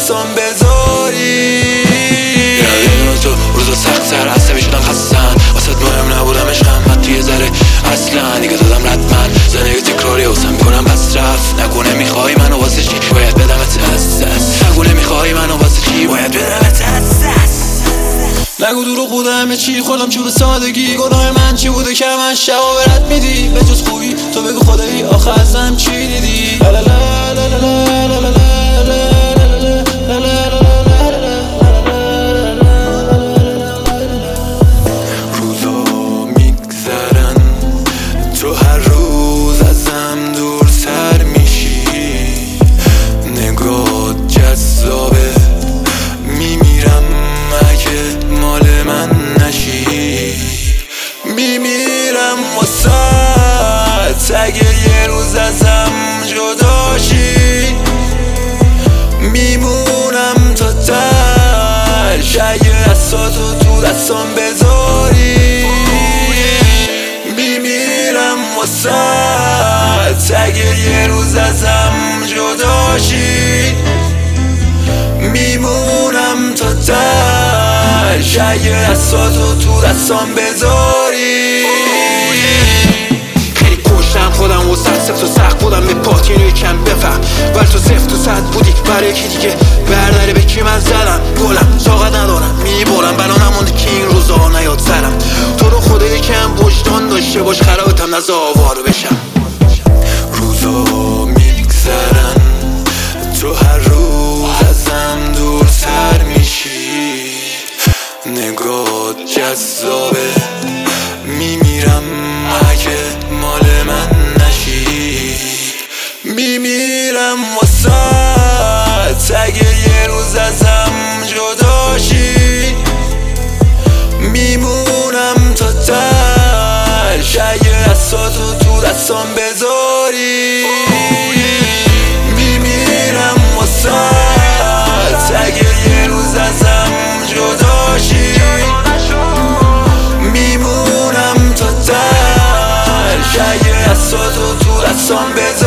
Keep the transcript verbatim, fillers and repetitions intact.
دستان بذاری. یادم تو روزا سخت تر عصبی شدم خستن واسه مهم نبودم عشقم حتی یه ذره اصلا دیگه دادم رد من زندگی تکراری حوصم میکنم بس رفت. نکنه میخوای منو واسه چی باید بدمت از دست. نکنه میخوای منو واسه چی باید بدمت از دست. نگو دروغ بوده همه چی خودم چوب سادگی. گناه من چی بوده که من شبا برد میدی به جز خوبی تو بگو خدایی آخه ازم چی دیدی. لا لا لا لا لا لا لا لا. میمیرم واسه اگه یه روز ازم جداشی. میمونم تا تش اگه دستاتو تو دستان بذاری. میمیرم واسه اگه یه روز ازم جداشی. میمونم تا تش اگه دستاتو تو دستان بذاری. خیلی کشتم خودم و سخت سفت و سخت بودم به پات اینو یکم بفهم ولی تو سفت و سخت بودی برای یکی دیگه برداره به کی من زدم گلم طاقت ندارم میبرم بلا نمونده که این روزا نیاد سرم. تو رو خدا یکم وجدان داشته باش خرابتم نزد آوارو بشم. روزا میگذرن تو هر روز ازم دورتر میشی. نگات جذابه میمیرم اگه مال من نشی. میمیرم واسه اگه یه روز ازم جداشی. میمونم تا تش اگه دستاتو تو دستان بذاری. میمیرم واسه اگه یه روز ازم جداشی. میمونم تا تش اگه دستاتو تو دستان بذاری.